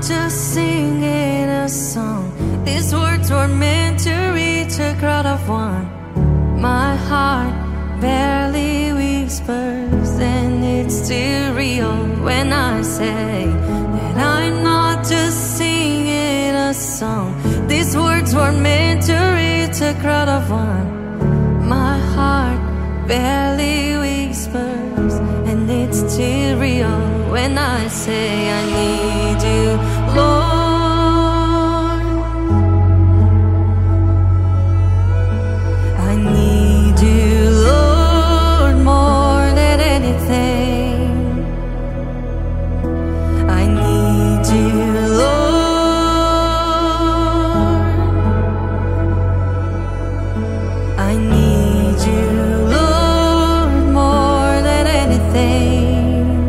just singing a song. These words were meant to reach a crowd of one. My heart barely whispers, and it's still real when I say that I'm not just singing a song. These words were meant to reach a crowd of one. My heart barely whispers, and it's still real when I say I need you, Lord. I need you, Lord, more than anything. I need you, Lord. I need you, Lord, more than anything.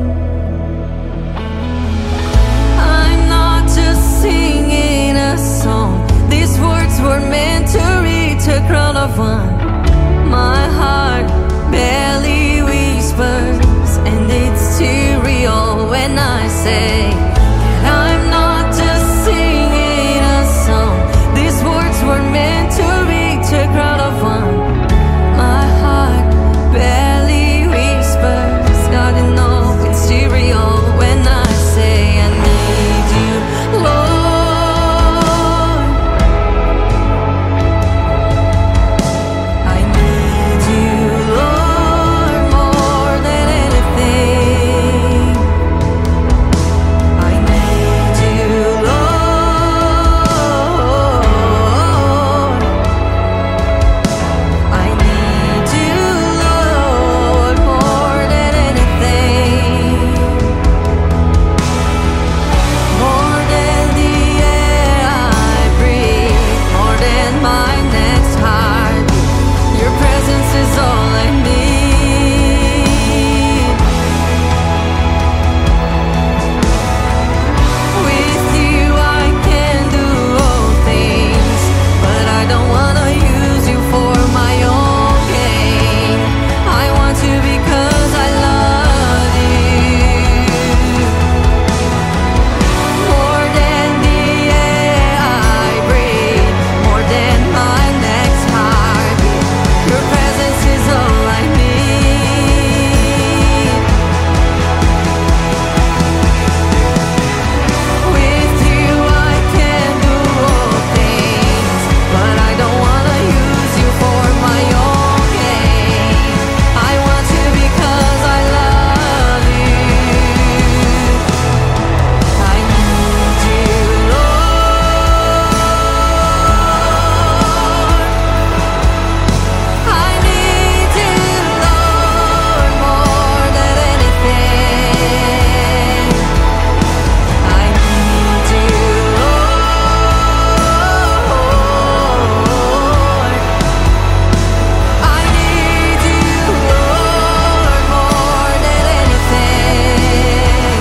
I'm not just singing a song. These words were meant to reach a crowd of one. My heart barely whispers, and it's too real when I say that I'm not just singing a song. These words were meant to reach a crowd of one. My heart barely whispers, gotta know it's too real when I say I need you, Lord. I need you, Lord, more than anything. I need you, Lord. I need you, Lord, more than anything. More than the air I breathe, more than my next heartbeat. Your presence is all I need. With you I can do all things, but I don't wanna use you for my own gain. I want you because I love you. More than the air I breathe, more than my next heartbeat. Your presence is all I need. With you I can do all things, but I don't wanna use you for my own gain. I want you because I love you. I need you, Lord. I need you, Lord, more than anything. I need you, Lord. I need you, Lord, more than anything.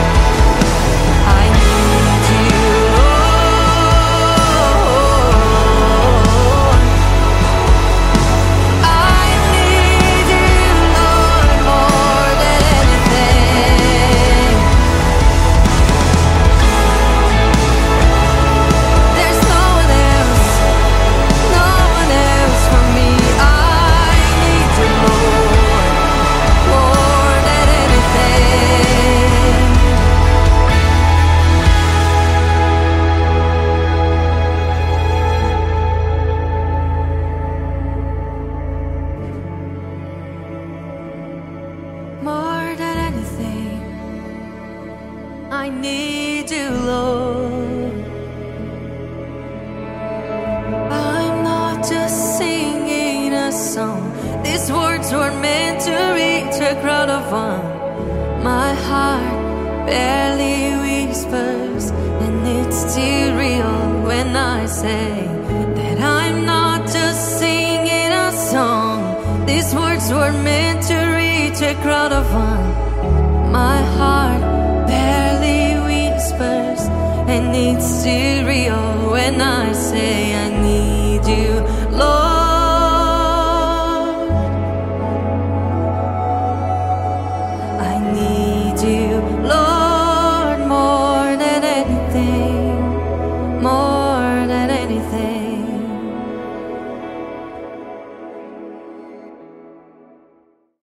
I need you, Lord. I need you, Lord, more than anything. There's no one else for me. I need you, Lord, more than anything. More than anything, I need you, Lord. I'm not just singing a song. These words were meant to reach a crowd of one. My heart barely whispers, and it's still real when I say that I'm not just singing a song. These words were meant to reach a crowd of one. My heart barely whispers, and it's still real when I say I need you, Lord. I need you, Lord, more than anything. anything.